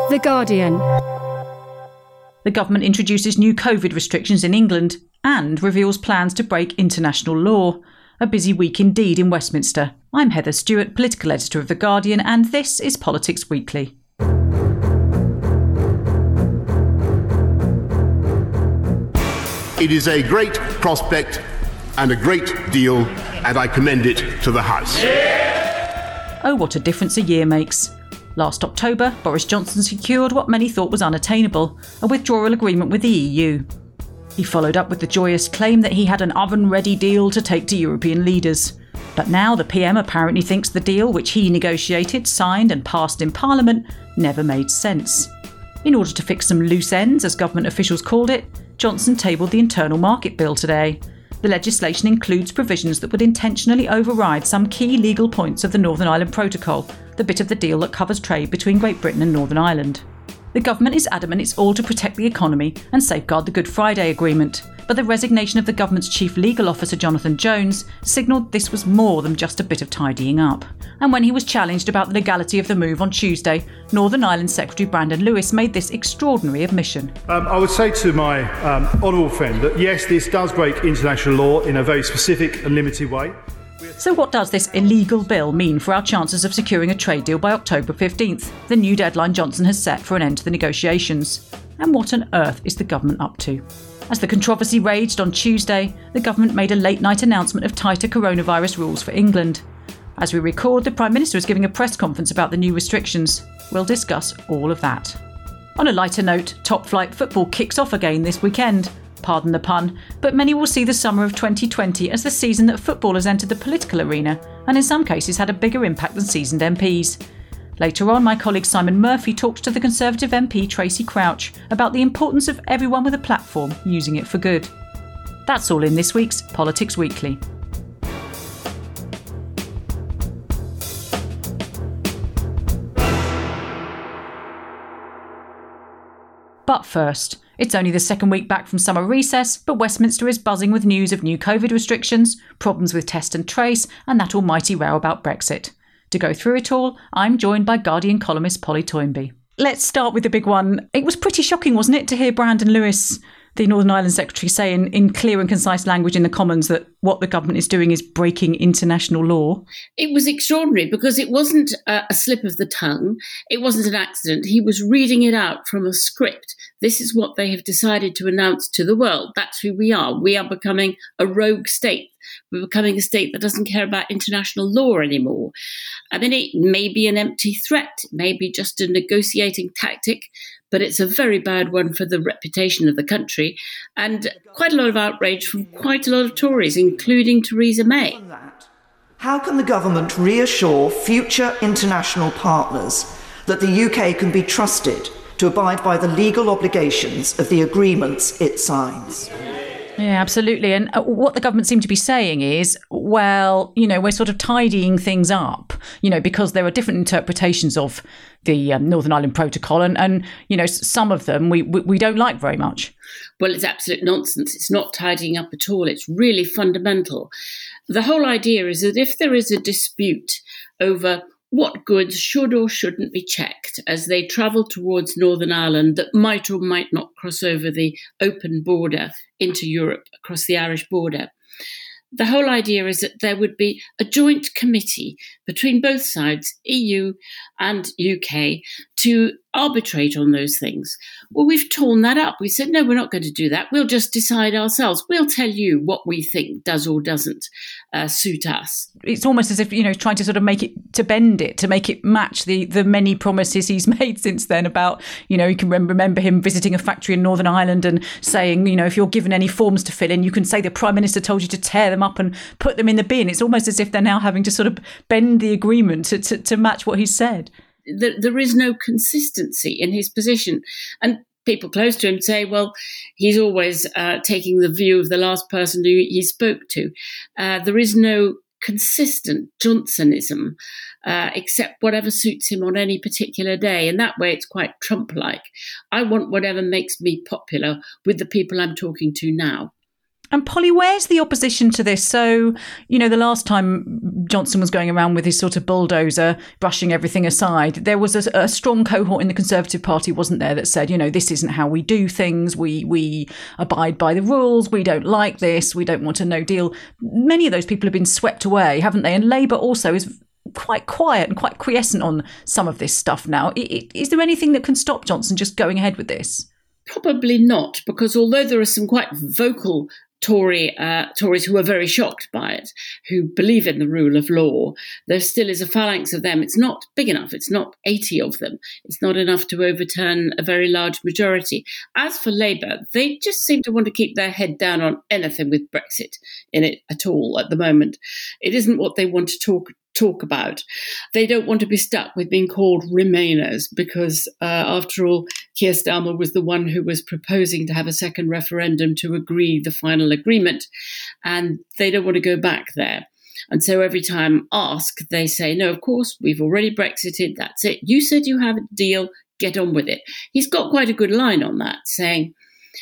The Guardian. The government introduces new COVID restrictions in England and reveals plans to break international law. A busy week indeed in Westminster. I'm Heather Stewart, political editor of The Guardian, and this is Politics Weekly. It is a great prospect and a great deal, and I commend it to the House. Oh, what a difference a year makes. Last October, Boris Johnson secured what many thought was unattainable, a withdrawal agreement with the EU. He followed up with the joyous claim that he had an oven-ready deal to take to European leaders. But now the PM apparently thinks the deal, which he negotiated, signed and passed in Parliament, never made sense. In order to fix some loose ends, as government officials called it, Johnson tabled the Internal Market Bill today. The legislation includes provisions that would intentionally override some key legal points of the Northern Ireland Protocol, the bit of the deal that covers trade between Great Britain and Northern Ireland. The government is adamant it's all to protect the economy and safeguard the Good Friday Agreement, but the resignation of the government's chief legal officer Jonathan Jones signalled this was more than just a bit of tidying up. And when he was challenged about the legality of the move on Tuesday, Northern Ireland Secretary Brandon Lewis made this extraordinary admission. I would say to my honourable friend that yes, this does break international law in a very specific and limited way. So what does this illegal bill mean for our chances of securing a trade deal by October 15th, the new deadline Johnson has set for an end to the negotiations? And what on earth is the government up to? As the controversy raged on Tuesday, the government made a late-night announcement of tighter coronavirus rules for England. As we record, the Prime Minister is giving a press conference about the new restrictions. We'll discuss all of that. On a lighter note, top-flight football kicks off again this weekend. Pardon the pun, but many will see the summer of 2020 as the season that football has entered the political arena and in some cases had a bigger impact than seasoned MPs. Later on, my colleague Simon Murphy talked to the Conservative MP Tracy Crouch about the importance of everyone with a platform using it for good. That's all in this week's Politics Weekly. But first, it's only the second week back from summer recess, but Westminster is buzzing with news of new COVID restrictions, problems with test and trace, and that almighty row about Brexit. To go through it all, I'm joined by Guardian columnist Polly Toynbee. Let's start with the big one. It was pretty shocking, wasn't it, to hear Brandon Lewis, the Northern Ireland Secretary, say in clear and concise language in the Commons that what the government is doing is breaking international law? It was extraordinary because it wasn't a slip of the tongue. It wasn't an accident. He was reading it out from a script. This is what they have decided to announce to the world. That's who we are. We are becoming a rogue state. We're becoming a state that doesn't care about international law anymore. I mean, it may be an empty threat. It may be just a negotiating tactic, but it's a very bad one for the reputation of the country, and quite a lot of outrage from quite a lot of Tories, including Theresa May. How can the government reassure future international partners that the UK can be trusted to abide by the legal obligations of the agreements it signs? Yeah, absolutely. And what the government seem to be saying is, well, we're sort of tidying things up, because there are different interpretations of the Northern Ireland Protocol. And some of them we don't like very much. Well, it's absolute nonsense. It's not tidying up at all. It's really fundamental. The whole idea is that if there is a dispute over what goods should or shouldn't be checked as they travel towards Northern Ireland that might or might not cross over the open border into Europe, across the Irish border. The whole idea is that there would be a joint committee between both sides, EU and UK, to arbitrate on those things. Well, we've torn that up. We said, no, we're not going to do that. We'll just decide ourselves. We'll tell you what we think does or doesn't suit us. It's almost as if, trying to sort of to bend it, to make it match the many promises he's made since then about, you can remember him visiting a factory in Northern Ireland and saying, if you're given any forms to fill in, you can say the Prime Minister told you to tear them up and put them in the bin. It's almost as if they're now having to sort of bend the agreement to match what he said. There is no consistency in his position. And people close to him say, well, he's always taking the view of the last person who he spoke to. There is no consistent Johnsonism, except whatever suits him on any particular day. And that way it's quite Trump-like. I want whatever makes me popular with the people I'm talking to now. And Polly, where's the opposition to this? So, the last time Johnson was going around with his sort of bulldozer, brushing everything aside, there was a strong cohort in the Conservative Party, wasn't there, that said, this isn't how we do things. We abide by the rules. We don't like this. We don't want a no deal. Many of those people have been swept away, haven't they? And Labour also is quite quiet and quite quiescent on some of this stuff now. Is there anything that can stop Johnson just going ahead with this? Probably not, because although there are some quite vocal Tories who are very shocked by it, who believe in the rule of law, there still is a phalanx of them. It's not big enough. It's not 80 of them. It's not enough to overturn a very large majority. As for Labour, they just seem to want to keep their head down on anything with Brexit in it at all at the moment. It isn't what they want to talk about. They don't want to be stuck with being called Remainers because, after all, Keir Starmer was the one who was proposing to have a second referendum to agree the final agreement, and they don't want to go back there. And so every time asked, they say, no, of course, we've already Brexited, that's it. You said you have a deal, get on with it. He's got quite a good line on that, saying,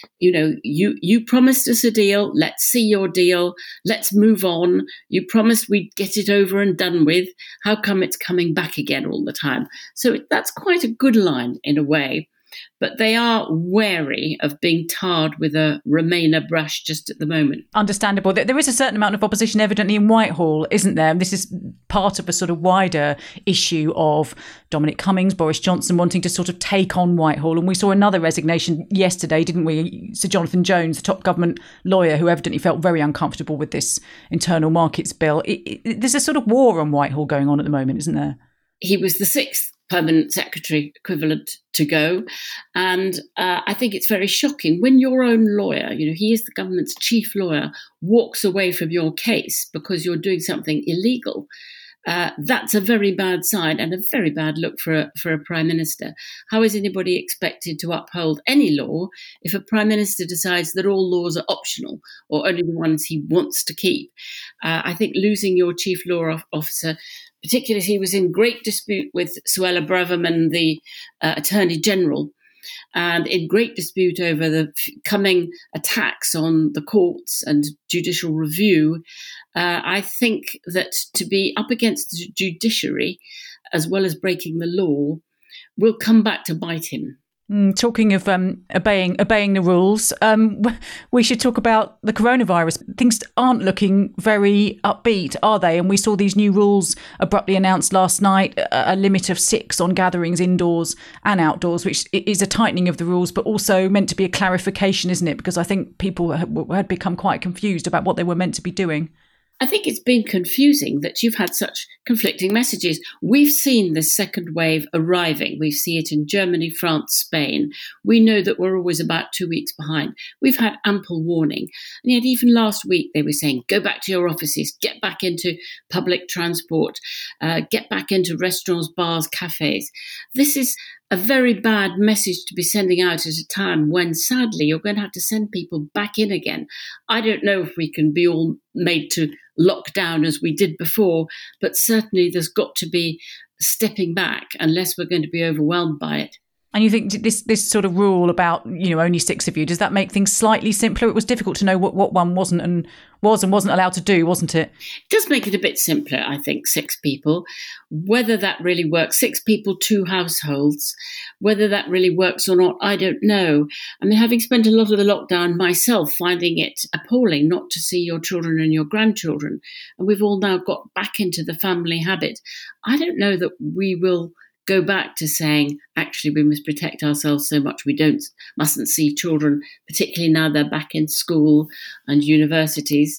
you promised us a deal. Let's see your deal. Let's move on. You promised we'd get it over and done with. How come it's coming back again all the time? So that's quite a good line in a way. But they are wary of being tarred with a Remainer brush just at the moment. Understandable. There is a certain amount of opposition evidently in Whitehall, isn't there? And this is part of a sort of wider issue of Dominic Cummings, Boris Johnson wanting to sort of take on Whitehall. And we saw another resignation yesterday, didn't we? Sir Jonathan Jones, the top government lawyer, who evidently felt very uncomfortable with this internal markets bill. There's a sort of war on Whitehall going on at the moment, isn't there? He was the sixth permanent secretary equivalent to go. And I think it's very shocking when your own lawyer, he is the government's chief lawyer, walks away from your case because you're doing something illegal. That's a very bad sign and a very bad look for a prime minister. How is anybody expected to uphold any law if a prime minister decides that all laws are optional or only the ones he wants to keep? I think losing your chief law officer, particularly as he was in great dispute with Suella Braverman, the Attorney General, and in great dispute over the coming attacks on the courts and judicial review, I think that to be up against the judiciary, as well as breaking the law, will come back to bite him. Talking of obeying the rules, we should talk about the coronavirus. Things aren't looking very upbeat, are they? And we saw these new rules abruptly announced last night, a limit of 6 on gatherings indoors and outdoors, which is a tightening of the rules, but also meant to be a clarification, isn't it? Because I think people had become quite confused about what they were meant to be doing. I think it's been confusing that you've had such conflicting messages. We've seen this second wave arriving. We see it in Germany, France, Spain. We know that we're always about 2 weeks behind. We've had ample warning. And yet even last week they were saying, go back to your offices, get back into public transport, get back into restaurants, bars, cafes. This is a very bad message to be sending out at a time when, sadly, you're going to have to send people back in again. I don't know if we can be all made to lock down as we did before, but certainly there's got to be stepping back unless we're going to be overwhelmed by it. And you think this sort of rule about, only 6 of you, does that make things slightly simpler? It was difficult to know what one wasn't allowed to do, wasn't it? It does make it a bit simpler, I think, 6 people. Whether that really works, 6 people, 2 households, whether that really works or not, I don't know. I mean, having spent a lot of the lockdown myself, finding it appalling not to see your children and your grandchildren, and we've all now got back into the family habit, I don't know that we will go back to saying, actually, we must protect ourselves so much we mustn't see children, particularly now they're back in school and universities.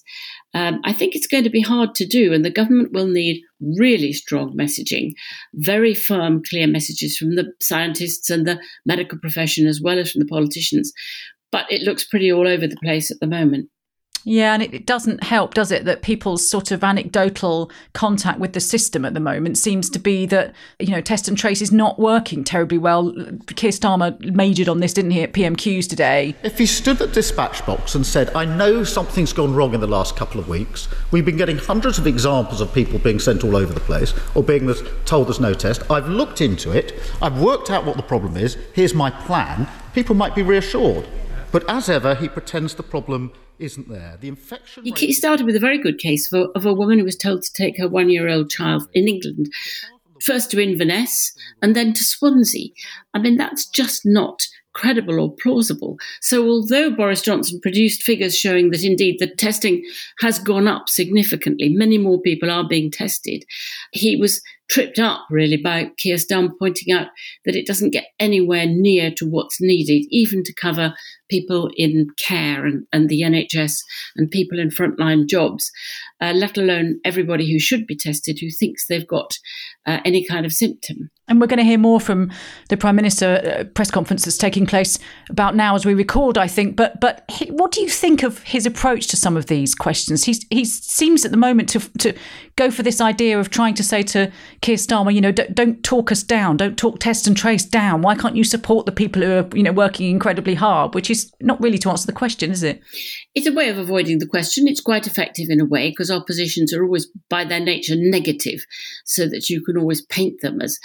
I think it's going to be hard to do, and the government will need really strong messaging, very firm, clear messages from the scientists and the medical profession as well as from the politicians. But it looks pretty all over the place at the moment. Yeah, and it doesn't help, does it, that people's sort of anecdotal contact with the system at the moment seems to be that, test and trace is not working terribly well. Keir Starmer majored on this, didn't he, at PMQs today? If he stood at dispatch box and said, I know something's gone wrong in the last couple of weeks, we've been getting hundreds of examples of people being sent all over the place or being told there's no test. I've looked into it. I've worked out what the problem is. Here's my plan. People might be reassured. But as ever, he pretends the problem isn't there. The infection He started with a very good case of a woman who was told to take her 1-year-old child in England, first to Inverness and then to Swansea. I mean, that's just not credible or plausible. So although Boris Johnson produced figures showing that indeed the testing has gone up significantly, many more people are being tested, he was tripped up really by Keir Starmer pointing out that it doesn't get anywhere near to what's needed, even to cover people in care and the NHS and people in frontline jobs, let alone everybody who should be tested who thinks they've got any kind of symptom. And we're going to hear more from the Prime Minister press conference that's taking place about now as we record, I think. But what do you think of his approach to some of these questions? He seems at the moment to go for this idea of trying to say to Keir Starmer, don't talk us down, don't talk test and trace down. Why can't you support the people who are, working incredibly hard? Which is not really to answer the question, is it? It's a way of avoiding the question. It's quite effective in a way because our positions are always by their nature negative, so that you can always paint them as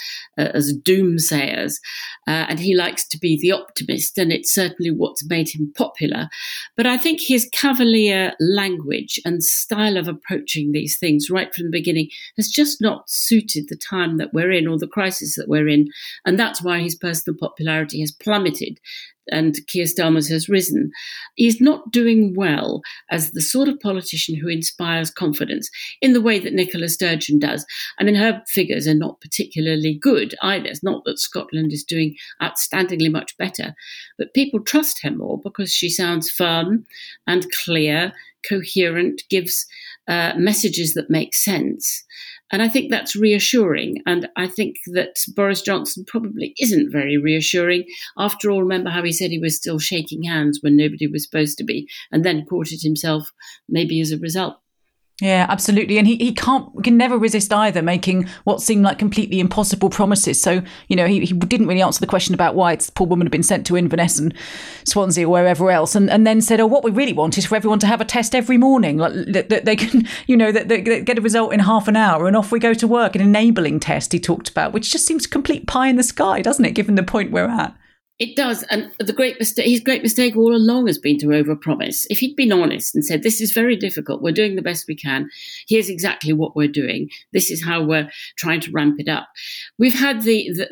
doomsayers. And he likes to be the optimist, and it's certainly what's made him popular. But I think his cavalier language and style of approaching these things right from the beginning has just not suited the time that we're in or the crisis that we're in. And that's why his personal popularity has plummeted and Keir Starmer's has risen. He's not doing well as the sort of politician who inspires confidence in the way that Nicola Sturgeon does. I mean, her figures are not particularly good either. It's not that Scotland is doing outstandingly much better, but people trust her more because she sounds firm and clear, coherent, gives messages that make sense. And I think that's reassuring. And I think that Boris Johnson probably isn't very reassuring. After all, remember how he said he was still shaking hands when nobody was supposed to be, and then caught it himself maybe as a result. Yeah, absolutely. And he can never resist either making what seemed like completely impossible promises. So, he didn't really answer the question about why this poor woman had been sent to Inverness and Swansea or wherever else, and then said, what we really want is for everyone to have a test every morning, like that they can, that they get a result in half an hour and off we go to work. An enabling test he talked about, which just seems complete pie in the sky, doesn't it, given the point we're at? It does, and his great mistake all along has been to overpromise. If he'd been honest and said, this is very difficult, we're doing the best we can, here's exactly what we're doing, this is how we're trying to ramp it up. We've had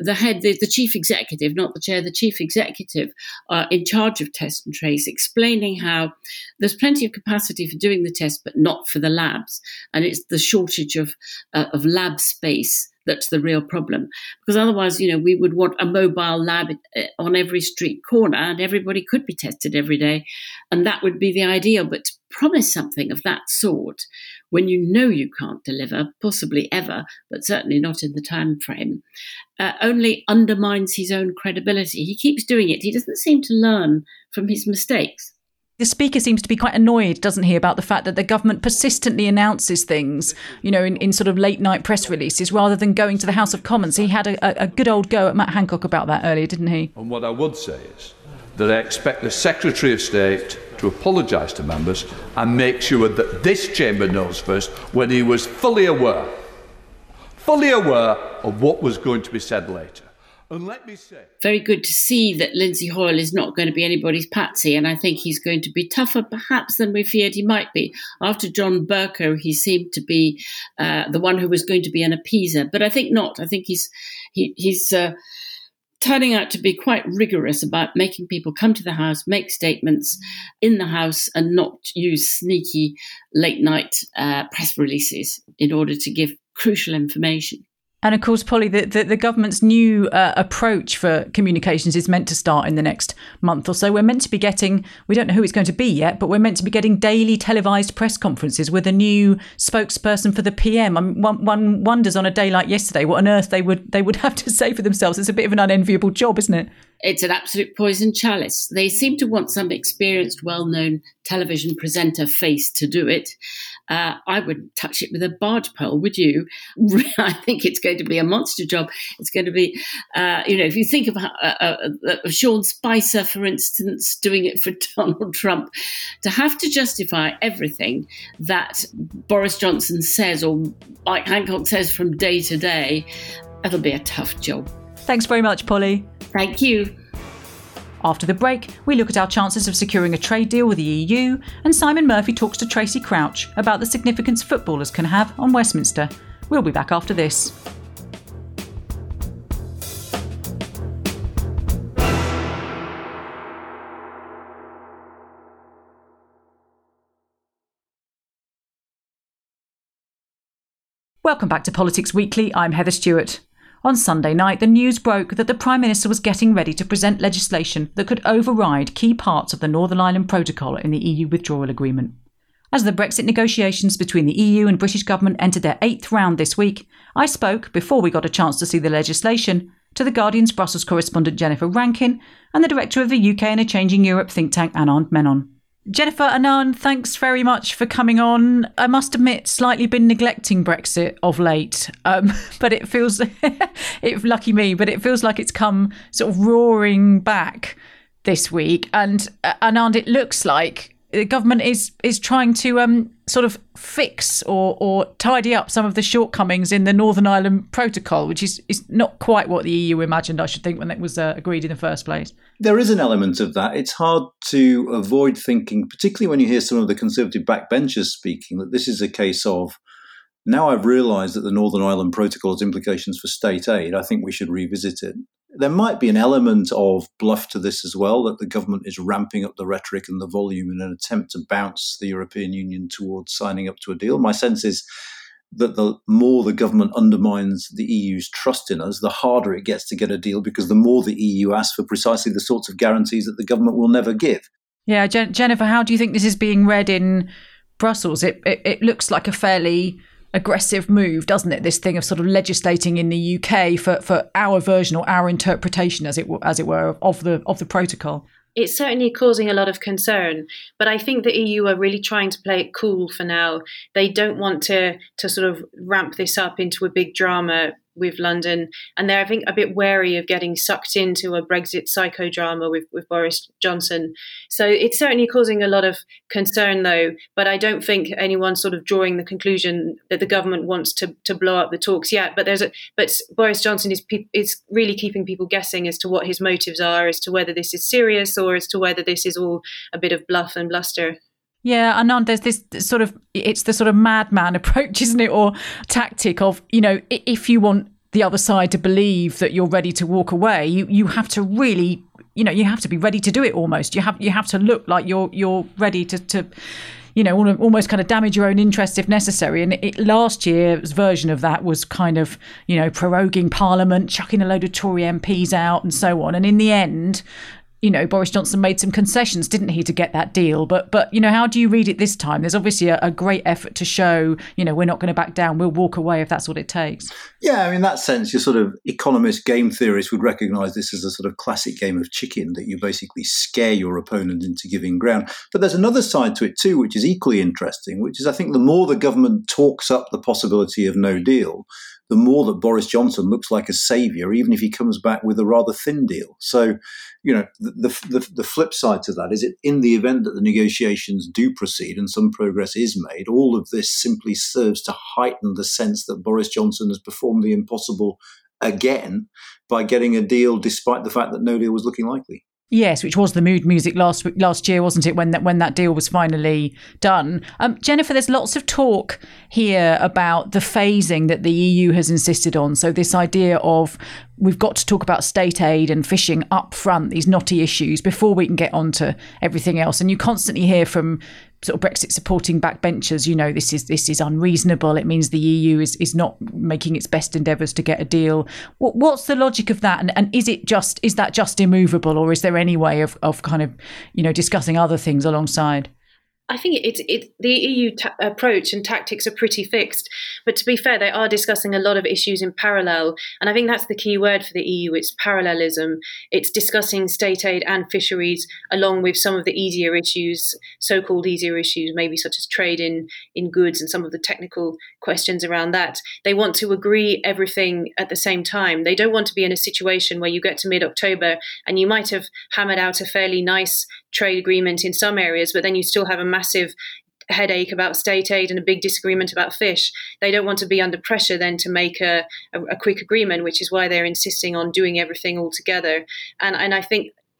the chief executive, not the chair, the chief executive in charge of test and trace, explaining how there's plenty of capacity for doing the test, but not for the labs, and it's the shortage of lab space that's the real problem. Because otherwise, we would want a mobile lab on every street corner and everybody could be tested every day. And that would be the ideal. But to promise something of that sort when you can't deliver, possibly ever, but certainly not in the time frame, only undermines his own credibility. He keeps doing it. He doesn't seem to learn from his mistakes. The Speaker seems to be quite annoyed, doesn't he, about the fact that the government persistently announces things, in sort of late night press releases rather than going to the House of Commons. He had a good old go at Matt Hancock about that earlier, didn't he? And what I would say is that I expect the Secretary of State to apologise to members and make sure that this chamber knows first when he was fully aware of what was going to be said later. And let me say, very good to see that Lindsay Hoyle is not going to be anybody's patsy, and I think he's going to be tougher perhaps than we feared he might be. After John Bercow, he seemed to be the one who was going to be an appeaser, but I think not. I think he's turning out to be quite rigorous about making people come to the House, make statements in the House, and not use sneaky late night press releases in order to give crucial information. And of course, Polly, the government's new approach for communications is meant to start in the next month or so. We're meant to be getting, we don't know who it's going to be yet, but we're meant to be getting daily televised press conferences with a new spokesperson for the PM. I mean, one wonders on a day like yesterday what on earth they would have to say for themselves. It's a bit of an unenviable job, isn't it? It's an absolute poison chalice. They seem to want some experienced, well-known television presenter face to do it. I wouldn't touch it with a barge pole, would you? I think it's going to be a monster job. It's going to be, if you think about Sean Spicer, for instance, doing it for Donald Trump, to have to justify everything that Boris Johnson says or Mike Hancock says from day to day, that'll be a tough job. Thanks very much, Polly. Thank you. After the break, we look at our chances of securing a trade deal with the EU, and Simon Murphy talks to Tracy Crouch about the significance footballers can have on Westminster. We'll be back after this. Welcome back to Politics Weekly. I'm Heather Stewart. On Sunday night, the news broke that the Prime Minister was getting ready to present legislation that could override key parts of the Northern Ireland Protocol in the EU withdrawal agreement. As the Brexit negotiations between the EU and British government entered their 8th round this week, I spoke, before we got a chance to see the legislation, to The Guardian's Brussels correspondent Jennifer Rankin and the director of the UK and a Changing Europe think tank Anand Menon. Jennifer, Anand, thanks very much for coming on. I must admit, slightly been neglecting Brexit of late, but it feels, lucky me, but it feels like it's come sort of roaring back this week. And Anand, it looks like the government is trying to sort of fix or tidy up some of the shortcomings in the Northern Ireland Protocol, which is not quite what the EU imagined, I should think, when it was agreed in the first place. There is an element of that. It's hard to avoid thinking, particularly when you hear some of the Conservative backbenchers speaking, that this is a case of, now I've realised that the Northern Ireland Protocol has implications for state aid, I think we should revisit it. There might be an element of bluff to this as well, that the government is ramping up the rhetoric and the volume in an attempt to bounce the European Union towards signing up to a deal. My sense is that the more the government undermines the EU's trust in us, the harder it gets to get a deal, because the more the EU asks for precisely the sorts of guarantees that the government will never give. Yeah, Jennifer, how do you think this is being read in Brussels? It looks like a fairly aggressive move, doesn't it? This thing of sort of legislating in the UK for our version or our interpretation, as it were, of the protocol. It's certainly causing a lot of concern, but I think the EU are really trying to play it cool for now. They don't want to sort of ramp this up into a big drama with London, and they're, I think, a bit wary of getting sucked into a Brexit psychodrama with Boris Johnson. So it's certainly causing a lot of concern, though, but I don't think anyone's sort of drawing the conclusion that the government wants to blow up the talks yet. But Boris Johnson is really keeping people guessing as to what his motives are, as to whether this is serious or as to whether this is all a bit of bluff and bluster. Yeah, Anand, there's this sort of, it's the sort of madman approach, isn't it? Or tactic of, if you want the other side to believe that you're ready to walk away, you have to really, you have to be ready to do it almost. You have to look like you're ready to almost kind of damage your own interests if necessary. And last year's version of that was kind of, proroguing Parliament, chucking a load of Tory MPs out and so on. And in the end, Boris Johnson made some concessions, didn't he, to get that deal? But how do you read it this time? There's obviously a great effort to show, we're not going to back down. We'll walk away if that's what it takes. Yeah, in that sense, your sort of economist game theorists would recognise this as a sort of classic game of chicken, that you basically scare your opponent into giving ground. But there's another side to it too, which is equally interesting, which is I think the more the government talks up the possibility of no deal, the more that Boris Johnson looks like a saviour, even if he comes back with a rather thin deal. So, the flip side to that is in the event that the negotiations do proceed and some progress is made, all of this simply serves to heighten the sense that Boris Johnson has performed the impossible again by getting a deal despite the fact that no deal was looking likely. Yes, which was the mood music last year, wasn't it, when that deal was finally done? Jennifer, there's lots of talk here about the phasing that the EU has insisted on. So this idea of we've got to talk about state aid and fishing up front, these knotty issues, before we can get on to everything else. And you constantly hear from sort of Brexit supporting backbenchers, this is unreasonable. It means the EU is not making its best endeavours to get a deal. What's the logic of that? And is that just immovable, or is there any way of kind of, discussing other things alongside? I think the EU approach and tactics are pretty fixed. But to be fair, they are discussing a lot of issues in parallel. And I think that's the key word for the EU. It's parallelism. It's discussing state aid and fisheries along with some of the easier issues, so-called easier issues, maybe such as trade in goods and some of the technical questions around that. They want to agree everything at the same time. They don't want to be in a situation where you get to mid-October and you might have hammered out a fairly nice trade agreement in some areas, but then you still have a massive headache about state aid and a big disagreement about fish. They don't want to be under pressure then to make a quick agreement, which is why they're insisting on doing everything all together. And I think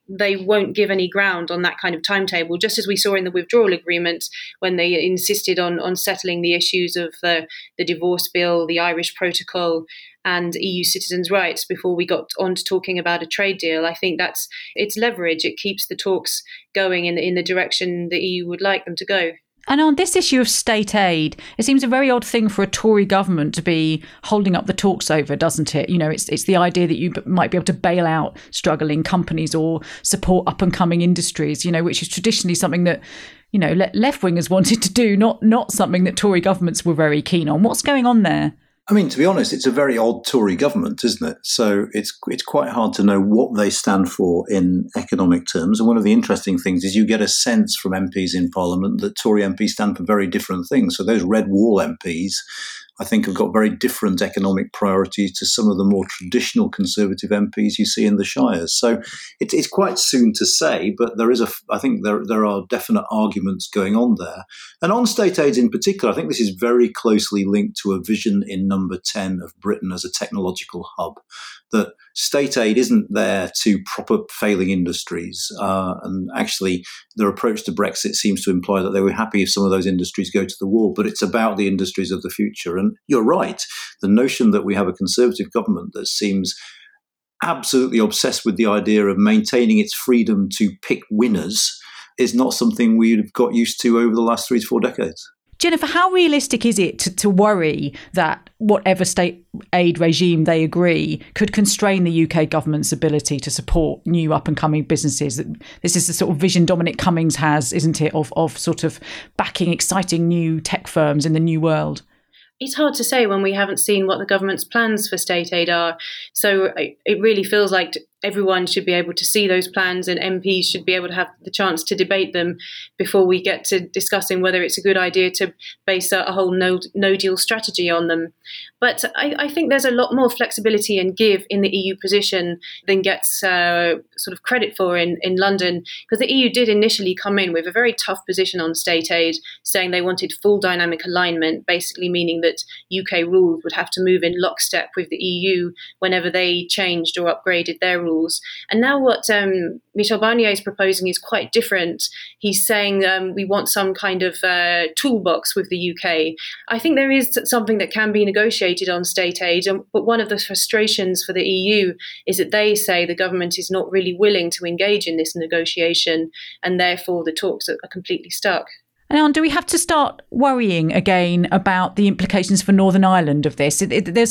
they won't give any ground on that kind of timetable, just as we saw in the withdrawal agreement when they insisted on settling the issues of the divorce bill, the Irish protocol, and EU citizens' rights before we got on to talking about a trade deal. I think it's leverage. It keeps the talks going in the direction the EU would like them to go. And on this issue of state aid, it seems a very odd thing for a Tory government to be holding up the talks over, doesn't it? You know, it's the idea that you might be able to bail out struggling companies or support up and coming industries, you know, which is traditionally something that, you know, left wingers wanted to do, not something that Tory governments were very keen on. What's going on there? I mean, to be honest, it's a very odd Tory government, isn't it? So it's quite hard to know what they stand for in economic terms. And one of the interesting things is you get a sense from MPs in Parliament that Tory MPs stand for very different things. So those Red Wall MPs, I think, have got very different economic priorities to some of the more traditional Conservative MPs you see in the Shires. So it's quite soon to say, but I think there are definite arguments going on there. And on state aids in particular, I think this is very closely linked to a vision in Number 10 of Britain as a technological hub, that state aid isn't there to prop up failing industries. And actually, their approach to Brexit seems to imply that they were happy if some of those industries go to the wall, but it's about the industries of the future. And you're right. The notion that we have a Conservative government that seems absolutely obsessed with the idea of maintaining its freedom to pick winners is not something we've got used to over the last 3 to 4 decades. Jennifer, how realistic is it to worry that whatever state aid regime they agree could constrain the UK government's ability to support new up-and-coming businesses? This is the sort of vision Dominic Cummings has, isn't it, of sort of backing exciting new tech firms in the new world? It's hard to say when we haven't seen what the government's plans for state aid are. So it really feels like everyone should be able to see those plans, and MPs should be able to have the chance to debate them before we get to discussing whether it's a good idea to base a whole no-deal strategy on them. But I think there's a lot more flexibility and give in the EU position than gets sort of credit for in London, because the EU did initially come in with a very tough position on state aid, saying they wanted full dynamic alignment, basically meaning that UK rules would have to move in lockstep with the EU whenever they changed or upgraded their rules. And now what Michel Barnier is proposing is quite different. He's saying we want some kind of toolbox with the UK. I think there is something that can be negotiated on state aid, but one of the frustrations for the EU is that they say the government is not really willing to engage in this negotiation, and therefore the talks are completely stuck. And do we have to start worrying again about the implications for Northern Ireland of this?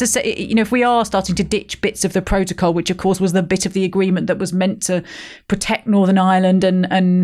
If we are starting to ditch bits of the protocol, which of course was the bit of the agreement that was meant to protect Northern Ireland and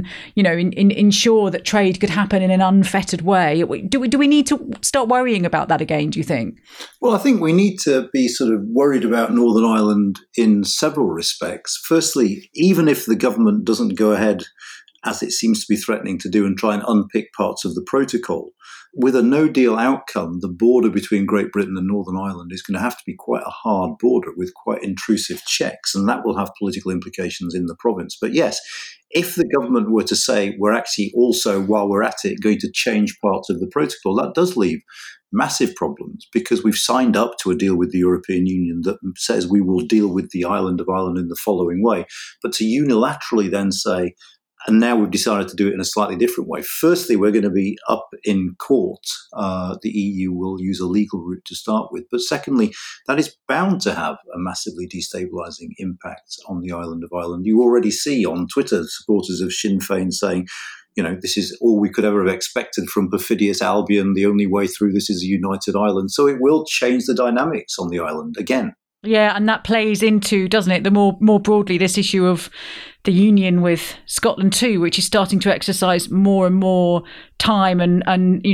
ensure that trade could happen in an unfettered way, do we need to start worrying about that again, do you think? Well, I think we need to be sort of worried about Northern Ireland in several respects. Firstly, even if the government doesn't go ahead as it seems to be threatening to do and try and unpick parts of the protocol, with a no-deal outcome, the border between Great Britain and Northern Ireland is going to have to be quite a hard border with quite intrusive checks, and that will have political implications in the province. But yes, if the government were to say we're actually also, while we're at it, going to change parts of the protocol, that does leave massive problems, because we've signed up to a deal with the European Union that says we will deal with the island of Ireland in the following way. But to unilaterally then say, and now we've decided to do it in a slightly different way. Firstly, we're going to be up in court. The EU will use a legal route to start with. But secondly, that is bound to have a massively destabilising impact on the island of Ireland. You already see on Twitter supporters of Sinn Féin saying, this is all we could ever have expected from perfidious Albion. The only way through this is a united Ireland. So it will change the dynamics on the island again. Yeah, and that plays into, doesn't it, the more broadly, this issue of the union with Scotland too, which is starting to exercise more and more time and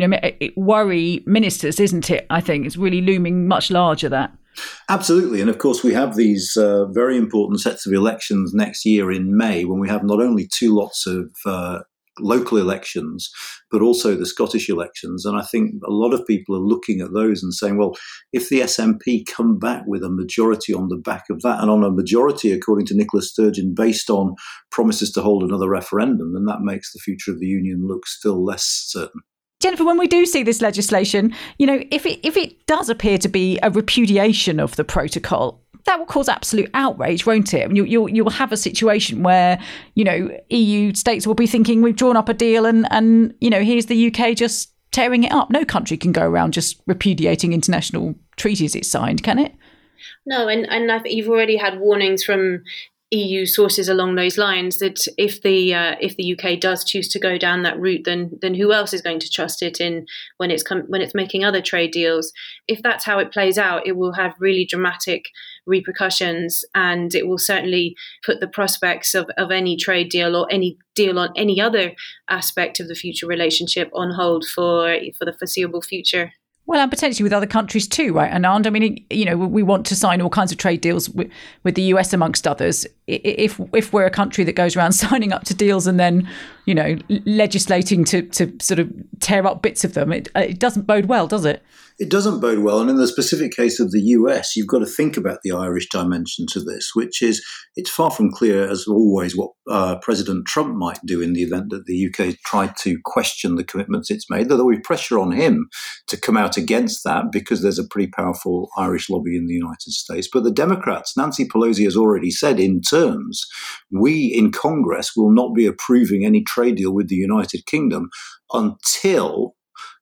worry ministers, isn't it? I think it's really looming much larger, that. Absolutely. And of course, we have these very important sets of elections next year in May, when we have not only 2 lots of local elections, but also the Scottish elections. And I think a lot of people are looking at those and saying, well, if the SNP come back with a majority on the back of that, and on a majority, according to Nicola Sturgeon, based on promises to hold another referendum, then that makes the future of the union look still less certain. Jennifer, when we do see this legislation, if it does appear to be a repudiation of the protocol, that will cause absolute outrage, won't it? I mean, you'll have a situation where, EU states will be thinking we've drawn up a deal and here's the UK just tearing it up. No country can go around just repudiating international treaties it's signed, can it? No, and I think you've already had warnings from EU sources along those lines that if the UK does choose to go down that route, then who else is going to trust it in when it's making other trade deals? If that's how it plays out, it will have really dramatic repercussions, and it will certainly put the prospects of any trade deal or any deal on any other aspect of the future relationship on hold for the foreseeable future. Well, and potentially with other countries too, right, Anand? I mean, we want to sign all kinds of trade deals with the US, amongst others. If we're a country that goes around signing up to deals and then, legislating to sort of tear up bits of them, it doesn't bode well, does it? It doesn't bode well. And in the specific case of the US, you've got to think about the Irish dimension to this, which is it's far from clear, as always, what President Trump might do in the event that the UK tried to question the commitments it's made, though there will be pressure on him to come out against that because there's a pretty powerful Irish lobby in the United States. But the Democrats, Nancy Pelosi has already said in terms, we in Congress will not be approving any trade deal with the United Kingdom until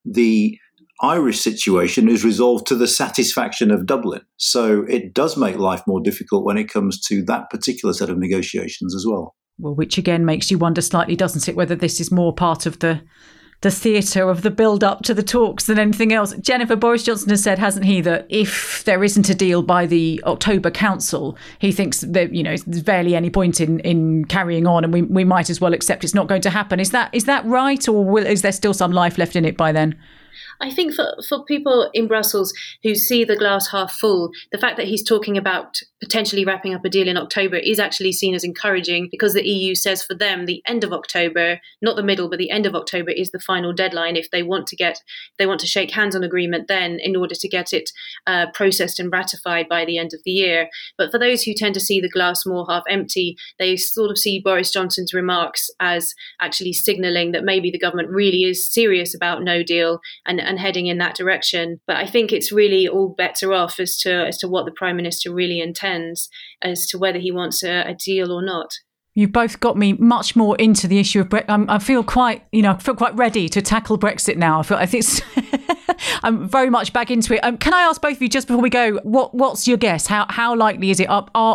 the Irish situation is resolved to the satisfaction of Dublin. So it does make life more difficult when it comes to that particular set of negotiations as well. Well, which again makes you wonder slightly, doesn't it, whether this is more part of the theatre of the build-up to the talks than anything else. Jennifer, Boris Johnson has said, hasn't he, that if there isn't a deal by the October Council, he thinks that, there's barely any point in carrying on and we might as well accept it's not going to happen. Is that right, or is there still some life left in it by then? I think for people in Brussels who see the glass half full, the fact that he's talking about potentially wrapping up a deal in October is actually seen as encouraging, because the EU says for them the end of October, not the middle, but the end of October is the final deadline if they want to shake hands on agreement then, in order to get it processed and ratified by the end of the year. But for those who tend to see the glass more half empty, they sort of see Boris Johnson's remarks as actually signalling that maybe the government really is serious about no deal and heading in that direction. But I think it's really all bets are off as to what the Prime Minister really intends, as to whether he wants a deal or not. You've both got me much more into the issue of Brexit. I feel quite ready to tackle Brexit now. I think I'm very much back into it. Can I ask both of you, just before we go, what's your guess? How likely is it?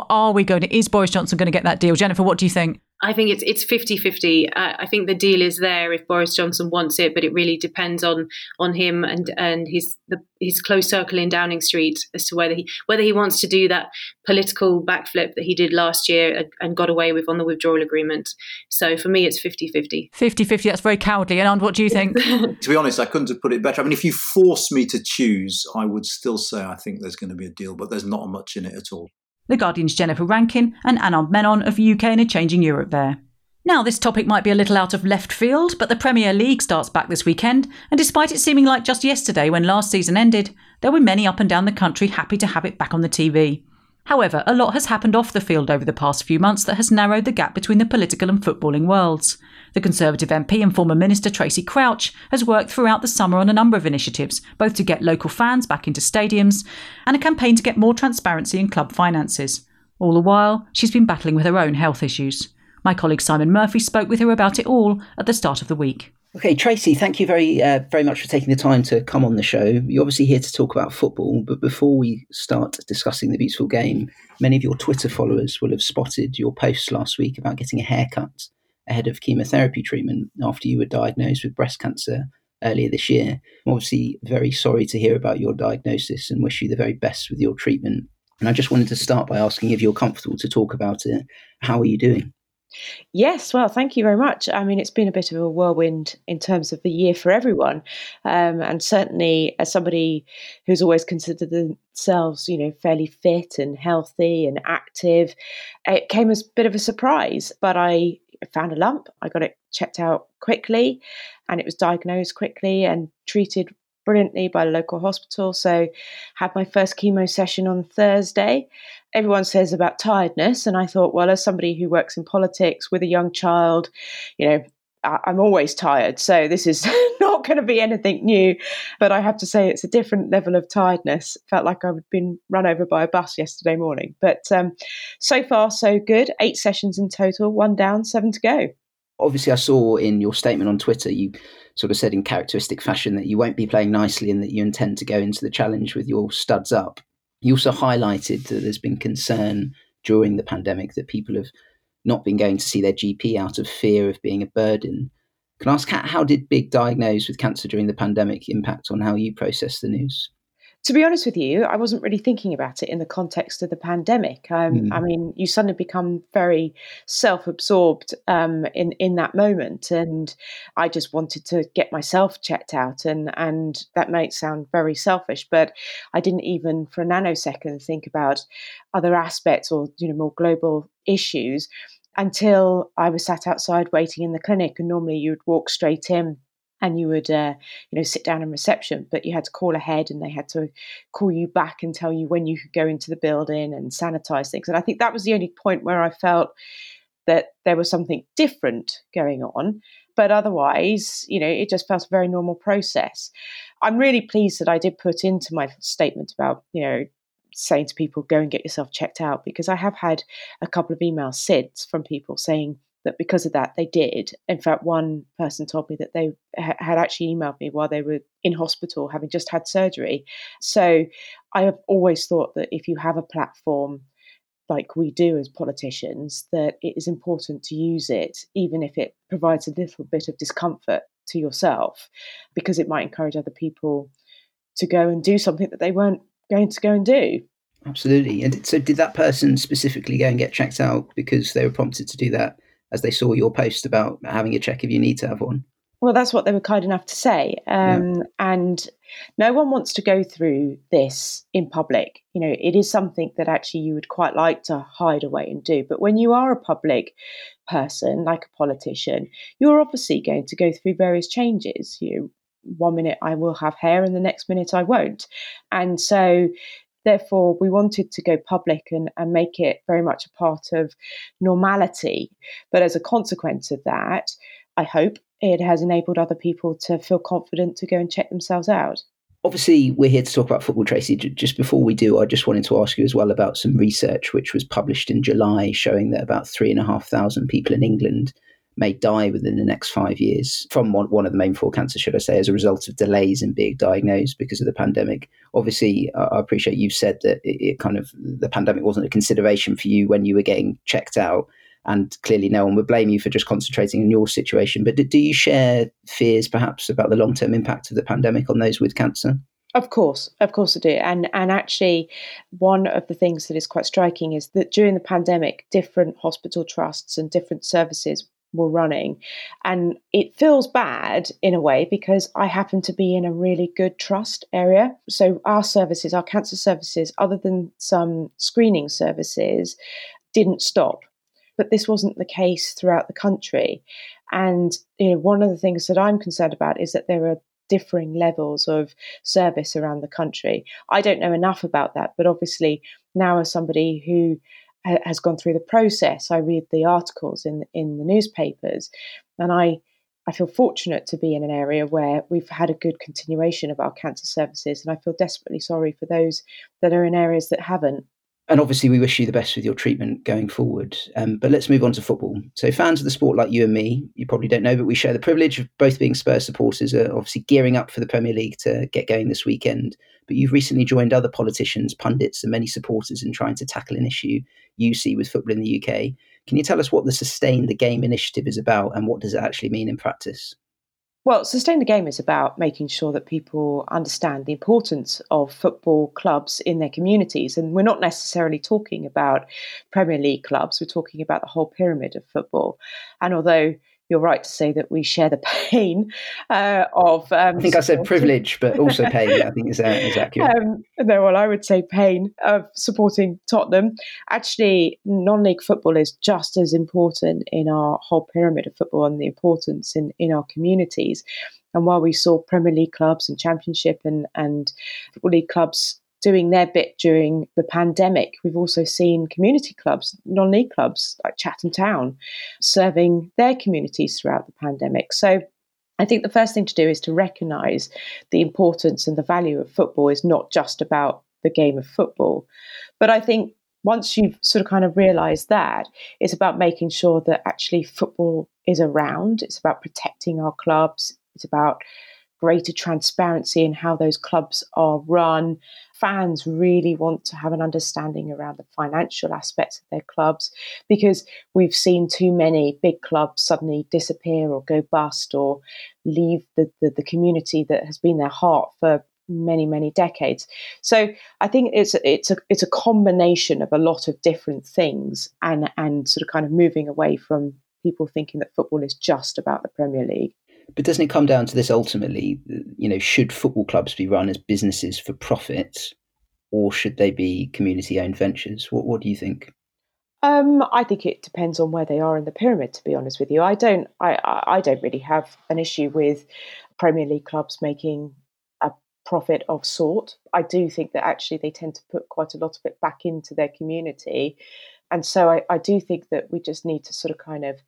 Is Boris Johnson going to get that deal? Jennifer, what do you think? I think it's 50-50. I think the deal is there if Boris Johnson wants it, but it really depends on him and his close circle in Downing Street as to whether he wants to do that political backflip that he did last year and got away with on the withdrawal agreement. So for me, it's 50-50. 50-50, that's very cowardly. And what do you think? To be honest, I couldn't have put it better. I mean, if you force me to choose, I would still say I think there's going to be a deal, but there's not much in it at all. The Guardian's Jennifer Rankin and Anand Menon of UK in a Changing Europe there. Now, this topic might be a little out of left field, but the Premier League starts back this weekend, and despite it seeming like just yesterday when last season ended, there were many up and down the country happy to have it back on the TV. However, a lot has happened off the field over the past few months that has narrowed the gap between the political and footballing worlds. The Conservative MP and former Minister Tracy Crouch has worked throughout the summer on a number of initiatives, both to get local fans back into stadiums and a campaign to get more transparency in club finances. All the while, she's been battling with her own health issues. My colleague Simon Murphy spoke with her about it all at the start of the week. Okay, Tracy, thank you very much for taking the time to come on the show. You're obviously here to talk about football, but before we start discussing the beautiful game, many of your Twitter followers will have spotted your posts last week about getting a haircut ahead of chemotherapy treatment after you were diagnosed with breast cancer earlier this year. I'm obviously very sorry to hear about your diagnosis and wish you the very best with your treatment. And I just wanted to start by asking if you're comfortable to talk about it. How are you doing? Yes, well, thank you very much. I mean, it's been a bit of a whirlwind in terms of the year for everyone. And certainly as somebody who's always considered themselves, fairly fit and healthy and active, it came as a bit of a surprise. But I found a lump. I got it checked out quickly and it was diagnosed quickly and treated brilliantly by the local hospital. So had my first chemo session on Thursday. Everyone says about tiredness. And I thought, well, as somebody who works in politics with a young child, I'm always tired, so this is not going to be anything new. But I have to say it's a different level of tiredness. Felt like I'd been run over by a bus yesterday morning. But so far, so good. 8 sessions in total, 1 down, 7 to go. Obviously, I saw in your statement on Twitter, you sort of said in characteristic fashion that you won't be playing nicely and that you intend to go into the challenge with your studs up. You also highlighted that there's been concern during the pandemic that people have not been going to see their GP out of fear of being a burden. Can I ask, how did being diagnosed with cancer during the pandemic impact on how you process the news? To be honest with you, I wasn't really thinking about it in the context of the pandemic. I mean, you suddenly become very self-absorbed in that moment, and I just wanted to get myself checked out, and that might sound very selfish, but I didn't even for a nanosecond think about other aspects or more global issues until I was sat outside waiting in the clinic. And normally you would walk straight in and you would, sit down in reception, but you had to call ahead and they had to call you back and tell you when you could go into the building and sanitize things. And I think that was the only point where I felt that there was something different going on. But otherwise, it just felt a very normal process. I'm really pleased that I did put into my statement about, saying to people, go and get yourself checked out, because I have had a couple of emails since from people saying that because of that, they did. In fact, one person told me that they had actually emailed me while they were in hospital, having just had surgery. So I have always thought that if you have a platform like we do as politicians, that it is important to use it, even if it provides a little bit of discomfort to yourself, because it might encourage other people to go and do something that they weren't going to go and do. Absolutely. And so did that person specifically go and get checked out because they were prompted to do that as they saw your post about having a check if you need to have one? Well, that's what they were kind enough to say. And no one wants to go through this in public. It is something that actually you would quite like to hide away and do. But when you are a public person, like a politician, you're obviously going to go through various changes. 1 minute I will have hair and the next minute I won't. And so therefore, we wanted to go public and make it very much a part of normality. But as a consequence of that, I hope it has enabled other people to feel confident to go and check themselves out. Obviously, we're here to talk about football, Tracy. Just before we do, I just wanted to ask you as well about some research which was published in July showing that about 3,500 people in England may die within the next 5 years from one of the main 4 cancers, should I say, as a result of delays in being diagnosed because of the pandemic. Obviously, I appreciate you've said that the pandemic wasn't a consideration for you when you were getting checked out, and clearly no one would blame you for just concentrating on your situation. But do you share fears perhaps about the long-term impact of the pandemic on those with cancer? Of course I do. And actually, one of the things that is quite striking is that during the pandemic, different hospital trusts and different services were running. And it feels bad in a way because I happen to be in a really good trust area. So our services, our cancer services, other than some screening services, didn't stop. But this wasn't the case throughout the country. And one of the things that I'm concerned about is that there are differing levels of service around the country. I don't know enough about that, but obviously now as somebody who has gone through the process, I read the articles in the newspapers, and I feel fortunate to be in an area where we've had a good continuation of our cancer services, and I feel desperately sorry for those that are in areas that haven't. And obviously we wish you the best with your treatment going forward. But let's move on to football. So fans of the sport like you and me, you probably don't know, but we share the privilege of both being Spurs supporters, are obviously gearing up for the Premier League to get going this weekend. But you've recently joined other politicians, pundits and many supporters in trying to tackle an issue you see with football in the UK. Can you tell us what the Sustain the Game initiative is about and what does it actually mean in practice? Well, Sustain the Game is about making sure that people understand the importance of football clubs in their communities. And we're not necessarily talking about Premier League clubs, we're talking about the whole pyramid of football. And although you're right to say that we share the pain of... I think I said privilege, but also pain, I think is accurate. No, well, I would say pain of supporting Tottenham. Actually, non-league football is just as important in our whole pyramid of football and the importance in our communities. And while we saw Premier League clubs and Championship and Football League clubs doing their bit during the pandemic. We've also seen community clubs, non-league clubs like Chatham Town, serving their communities throughout the pandemic. So I think the first thing to do is to recognise the importance and the value of football is not just about the game of football. But I think once you've sort of kind of realised that, it's about making sure that actually football is around. It's about protecting our clubs. It's about greater transparency in how those clubs are run. Fans really want to have an understanding around the financial aspects of their clubs, because we've seen too many big clubs suddenly disappear or go bust or leave the community that has been their heart for many, many decades. So I think it's a combination of a lot of different things and sort of kind of moving away from people thinking that football is just about the Premier League. But doesn't it come down to this ultimately, should football clubs be run as businesses for profit, or should they be community-owned ventures? What do you think? I think it depends on where they are in the pyramid, to be honest with you. I don't really have an issue with Premier League clubs making a profit of sort. I do think that actually they tend to put quite a lot of it back into their community. And so I do think that we just need to sort of kind of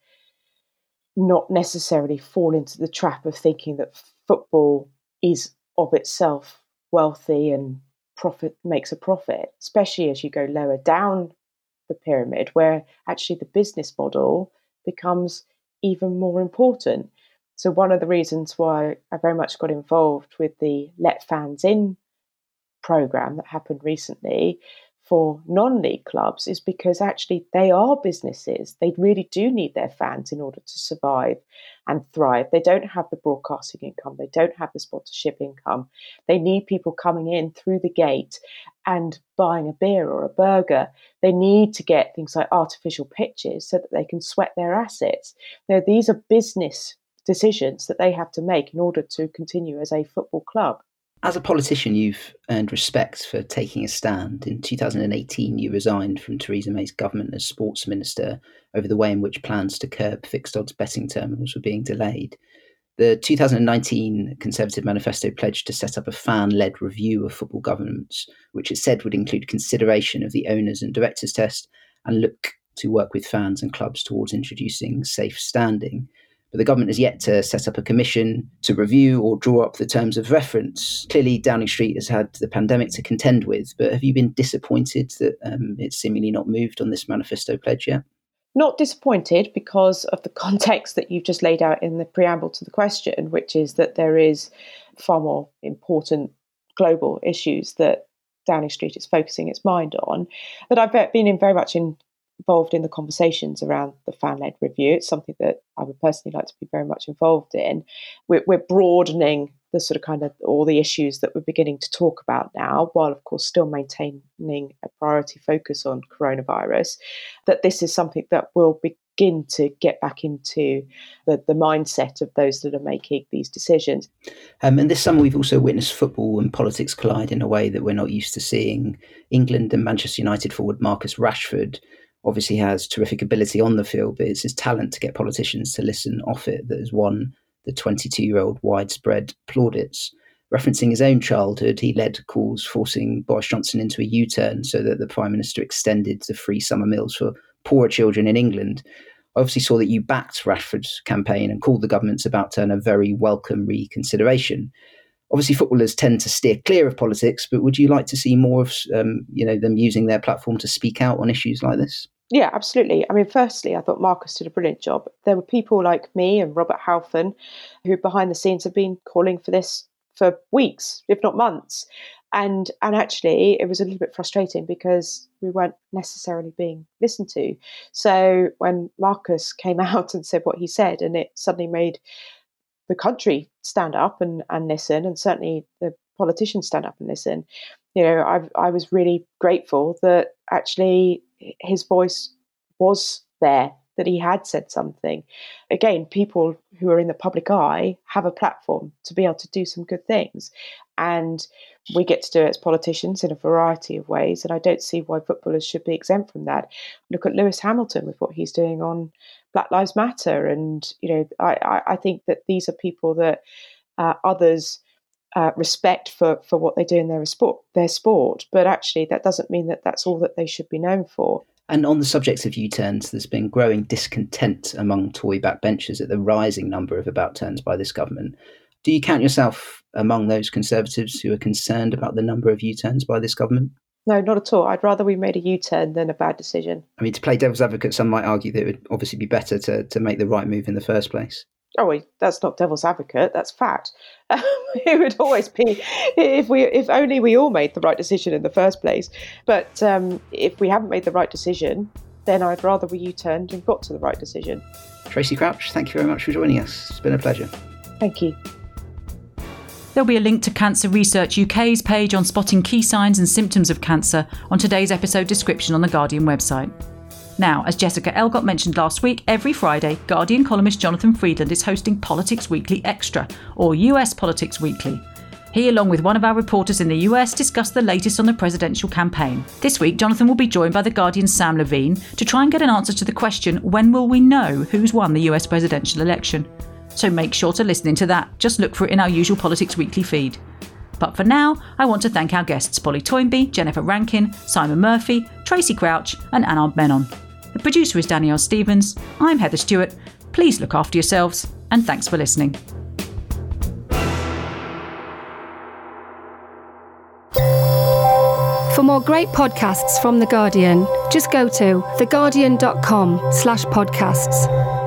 not necessarily fall into the trap of thinking that football is of itself wealthy and makes a profit, especially as you go lower down the pyramid, where actually the business model becomes even more important. So one of the reasons why I very much got involved with the Let Fans In programme that happened recently for non-league clubs is because actually they are businesses. They really do need their fans in order to survive and thrive. They don't have the broadcasting income. They don't have the sponsorship income. They need people coming in through the gate and buying a beer or a burger. They need to get things like artificial pitches so that they can sweat their assets. Now, these are business decisions that they have to make in order to continue as a football club. As a politician, you've earned respect for taking a stand. In 2018, you resigned from Theresa May's government as sports minister over the way in which plans to curb fixed odds betting terminals were being delayed. The 2019 Conservative manifesto pledged to set up a fan-led review of football governance, which it said would include consideration of the owners and directors test and look to work with fans and clubs towards introducing safe standing. But the government has yet to set up a commission to review or draw up the terms of reference. Clearly, Downing Street has had the pandemic to contend with, but have you been disappointed that it's seemingly not moved on this manifesto pledge yet? Not disappointed because of the context that you've just laid out in the preamble to the question, which is that there is far more important global issues that Downing Street is focusing its mind on. But I've been very much involved in the conversations around the fan-led review. It's something that I would personally like to be very much involved in. We're broadening the sort of kind of all the issues that we're beginning to talk about now, while of course still maintaining a priority focus on coronavirus, that this is something that will begin to get back into the mindset of those that are making these decisions. And this summer we've also witnessed football and politics collide in a way that we're not used to seeing. England and Manchester United forward Marcus Rashford obviously has terrific ability on the field, but it's his talent to get politicians to listen off it that has won the 22-year-old widespread plaudits. Referencing his own childhood, he led calls forcing Boris Johnson into a U-turn so that the Prime Minister extended the free summer meals for poorer children in England. I obviously saw that you backed Rashford's campaign and called the government's about turn a very welcome reconsideration. Obviously, footballers tend to steer clear of politics, but would you like to see more of them using their platform to speak out on issues like this? Yeah, absolutely. I mean, firstly, I thought Marcus did a brilliant job. There were people like me and Robert Halfon who behind the scenes have been calling for this for weeks, if not months. And actually, it was a little bit frustrating because we weren't necessarily being listened to. So when Marcus came out and said what he said, and it suddenly made the country stand up and listen, and certainly the politicians stand up and listen, I was really grateful that actually his voice was there, that he had said something. Again, people who are in the public eye have a platform to be able to do some good things. And we get to do it as politicians in a variety of ways. And I don't see why footballers should be exempt from that. Look at Lewis Hamilton with what he's doing on Black Lives Matter. And, I think that these are people that others respect for what they do in their sport. But actually, that doesn't mean that that's all that they should be known for. And on the subject of U-turns, there's been growing discontent among Tory backbenchers at the rising number of about-turns by this government. Do you count yourself among those Conservatives who are concerned about the number of U-turns by this government? No, not at all. I'd rather we made a U-turn than a bad decision. I mean, to play devil's advocate, some might argue that it would obviously be better to make the right move in the first place. Oh, wait, that's not devil's advocate. That's fact. It would always be if only we all made the right decision in the first place. But if we haven't made the right decision, then I'd rather we U-turned and got to the right decision. Tracy Crouch, thank you very much for joining us. It's been a pleasure. Thank you. There'll be a link to Cancer Research UK's page on spotting key signs and symptoms of cancer on today's episode description on the Guardian website. Now, as Jessica Elgott mentioned last week, every Friday, Guardian columnist Jonathan Freedland is hosting Politics Weekly Extra, or US Politics Weekly. He, along with one of our reporters in the US, discussed the latest on the presidential campaign. This week, Jonathan will be joined by The Guardian's Sam Levine to try and get an answer to the question, when will we know who's won the US presidential election? So make sure to listen into that. Just look for it in our usual Politics Weekly feed. But for now, I want to thank our guests Polly Toynbee, Jennifer Rankin, Simon Murphy, Tracy Crouch and Anand Menon. The producer is Danielle Stevens. I'm Heather Stewart. Please look after yourselves and thanks for listening. For more great podcasts from The Guardian, just go to theguardian.com/podcasts.